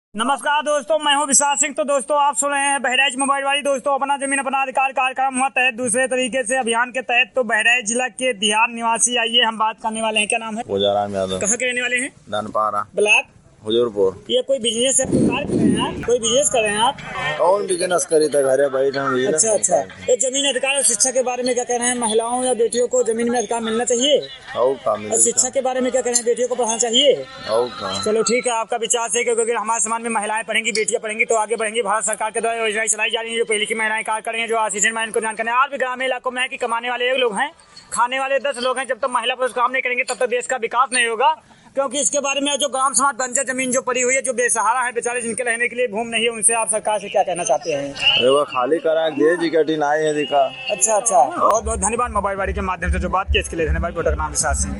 नमस्कार दोस्तों, मैं हूं विशाल सिंह। तो दोस्तों, आप सुन रहे हैं बहराइच मोबाइल वाली। दोस्तों, अपना जमीन अपना अधिकार कार्यक्रम हुआ तहत दूसरे तरीके से अभियान के तहत तो बहराइच जिला के दिहार निवासी आइए हम बात करने वाले हैं। क्या नाम है? पूजाराम यादव। कहाँ के रहने वाले हैं? धनपारा ब्लॉक हुजूरपुर। ये कोई बिजनेस है? कार्य कर रहे हैं आप? कोई बिजनेस कर रहे हैं आप? कौन बिजनेस करी था? घरे बैठे अच्छा। ये जमीन अधिकार और शिक्षा के बारे में क्या कह रहे हैं? महिलाओं या बेटियों को जमीन में अधिकार मिलना चाहिए और शिक्षा के बारे में क्या कह रहे हैं? बेटियों को पढ़ाना चाहिए। चलो ठीक है, आपका विचार है क्योंकि हमारे समाज में महिलाएं पढ़ेंगी, बेटियां पढ़ेंगी तो आगे बढ़ेंगी। भारत सरकार के द्वारा योजनाएं चलाई जा रही है जो पहले की महिलाएं कार्य करेंगे, जो आशीषण में इनको जानकारी। आज भी ग्रामीण इलाकों में है कि कमाने वाले 1 लोग हैं, खाने वाले 10 लोग हैं। जब तक महिला पुरुष काम नहीं करेंगे तब तक देश का विकास नहीं होगा। क्योंकि इसके बारे में जो ग्राम समाज बंजर जमीन जो पड़ी हुई है, जो बेसहारा है बेचारे, जिनके रहने के लिए भूमि नहीं है, उनसे आप सरकार से क्या कहना चाहते हैं? वो खाली करा दे जी, कठिनाई है दिखा। अच्छा। बहुत बहुत धन्यवाद मोबाइल वाली के माध्यम से जो बात की, इसके लिए धन्यवाद। नाम विशाल सिंह।